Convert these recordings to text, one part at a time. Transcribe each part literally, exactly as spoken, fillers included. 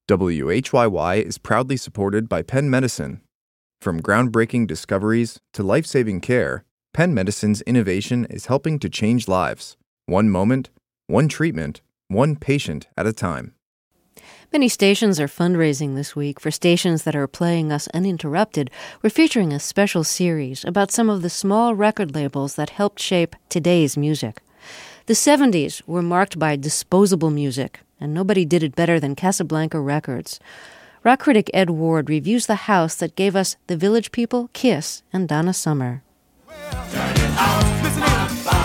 W H Y Y is proudly supported by Penn Medicine. From groundbreaking discoveries to life-saving care, Penn Medicine's innovation is helping to change lives, one moment, one treatment, one patient at a time. Many stations are fundraising this week. For stations that are playing us uninterrupted, we're featuring a special series about some of the small record labels that helped shape today's music. The seventies were marked by disposable music, and nobody did it better than Casablanca Records. Rock critic Ed Ward reviews the house that gave us The Village People, Kiss, and Donna Summer. Turn it out, listen in.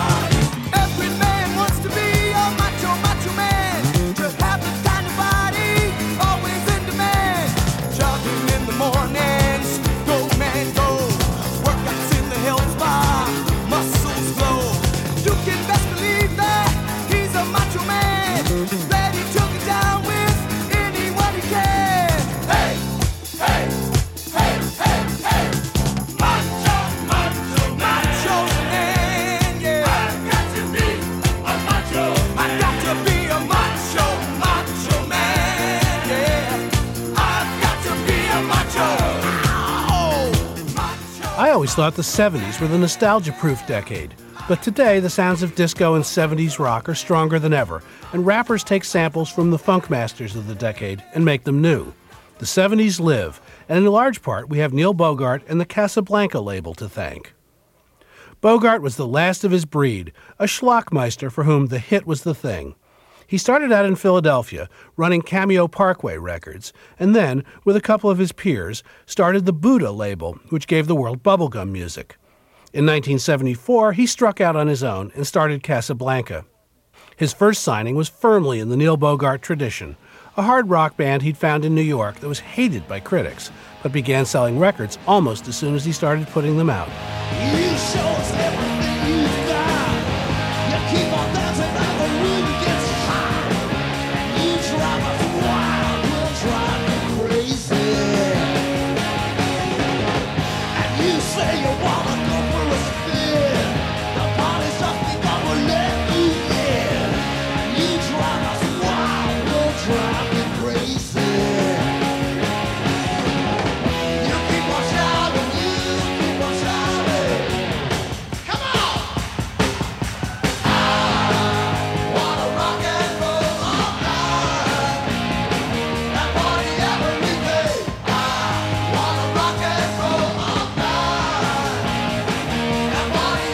Every man wants to be a macho, macho man. To have the kind of body, always in demand. Jogging in the mornings, go man go. Workouts in the health spa, muscles glow. You can best believe that he's a macho man. Ready to get down with anyone he can. Hey, hey, hey, hey, hey. Macho, macho, macho man, yeah. I've got to be a macho man. I've got to be a macho, macho man, yeah. I've got to be a macho. Oh, macho. I always thought the seventies were the nostalgia-proof decade. But today, the sounds of disco and seventies rock are stronger than ever, and rappers take samples from the funk masters of the decade and make them new. The seventies live, and in large part, we have Neil Bogart and the Casablanca label to thank. Bogart was the last of his breed, a schlockmeister for whom the hit was the thing. He started out in Philadelphia, running Cameo Parkway Records, and then, with a couple of his peers, started the Buddha label, which gave the world bubblegum music. In nineteen seventy-four, he struck out on his own and started Casablanca. His first signing was firmly in the Neil Bogart tradition, a hard rock band he'd found in New York that was hated by critics, but began selling records almost as soon as he started putting them out. You show us everything you've got. You keep on dancing and the room gets hot. You drive us wild, we'll drive you crazy. And you say you wanna go for a spin. The party's just begun, we'll let you in. And you drive us wild, we'll drive you crazy. You keep on shouting, you keep on shouting. Come on! I wanna rock and roll all night. And party every day. I wanna rock and roll all night. And party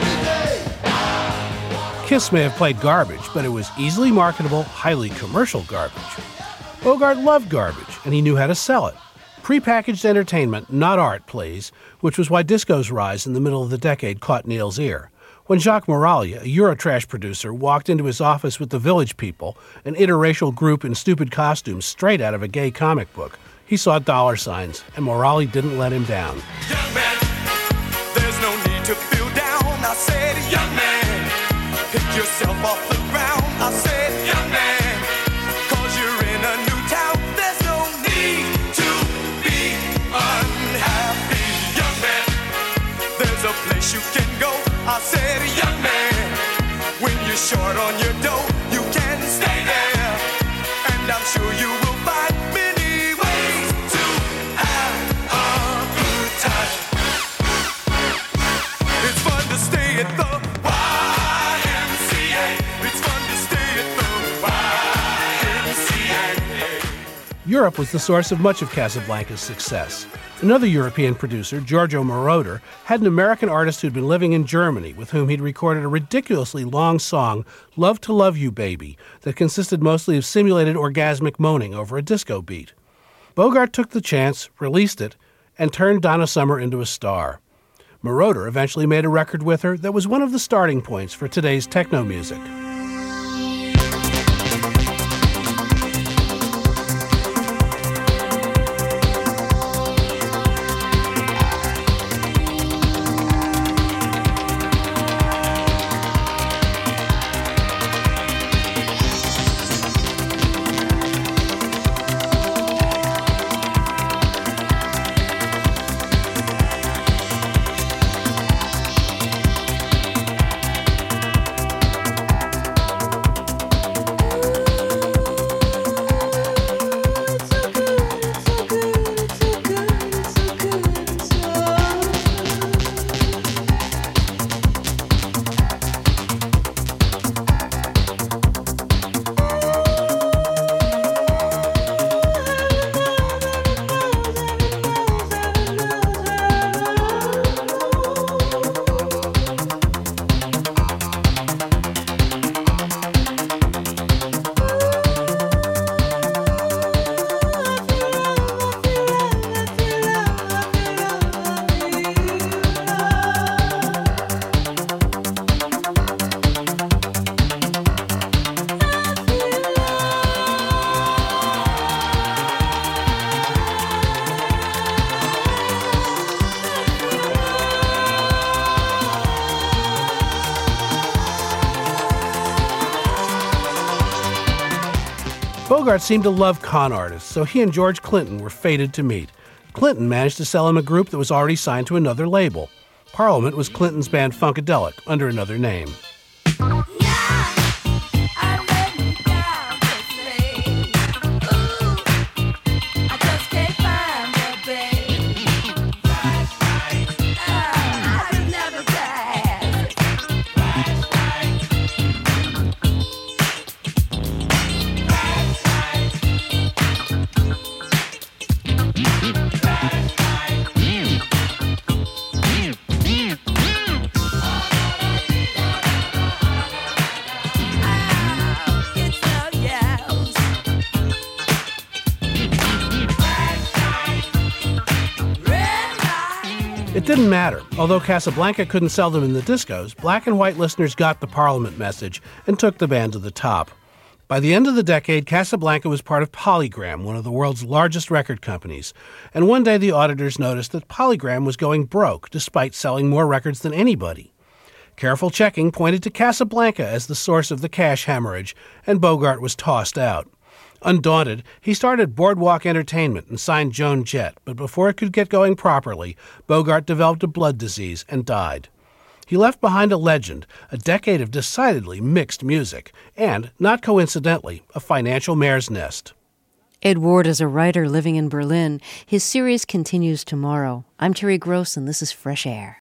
every day. Kiss may have played garbage, but it was easily marketable, highly commercial garbage. Bogart loved garbage, and he knew how to sell it. Prepackaged entertainment, not art, please, which was why disco's rise in the middle of the decade caught Neil's ear. When Jacques Moralia, a Eurotrash producer, walked into his office with the Village People, an interracial group in stupid costumes straight out of a gay comic book, he saw dollar signs, and Moralia didn't let him down. Young man, there's no need to feel down. I said, young man, pick yourself off the ground. I said, young man, cause you're in a new town. There's no need to be unhappy. Young man, there's a place you can go. I said, young man, when you're short on your dough, you can stay there. And I'm sure you will find many ways to have a good time. It's fun to stay at the Y M C A. It's fun to stay at the Y M C A. Europe was the source of much of Casablanca's success. Another European producer, Giorgio Moroder, had an American artist who'd been living in Germany with whom he'd recorded a ridiculously long song, Love to Love You Baby, that consisted mostly of simulated orgasmic moaning over a disco beat. Bogart took the chance, released it, and turned Donna Summer into a star. Moroder eventually made a record with her that was one of the starting points for today's techno music. Bogart seemed to love con artists, so he and George Clinton were fated to meet. Clinton managed to sell him a group that was already signed to another label. Parliament was Clinton's band Funkadelic, under another name. It didn't matter. Although Casablanca couldn't sell them in the discos, black and white listeners got the Parliament message and took the band to the top. By the end of the decade, Casablanca was part of Polygram, one of the world's largest record companies. And one day the auditors noticed that Polygram was going broke, despite selling more records than anybody. Careful checking pointed to Casablanca as the source of the cash hemorrhage, and Bogart was tossed out. Undaunted, he started Boardwalk Entertainment and signed Joan Jett, but before it could get going properly, Bogart developed a blood disease and died. He left behind a legend, a decade of decidedly mixed music, and, not coincidentally, a financial mare's nest. Ed Ward is a writer living in Berlin. His series continues tomorrow. I'm Terry Gross, and this is Fresh Air.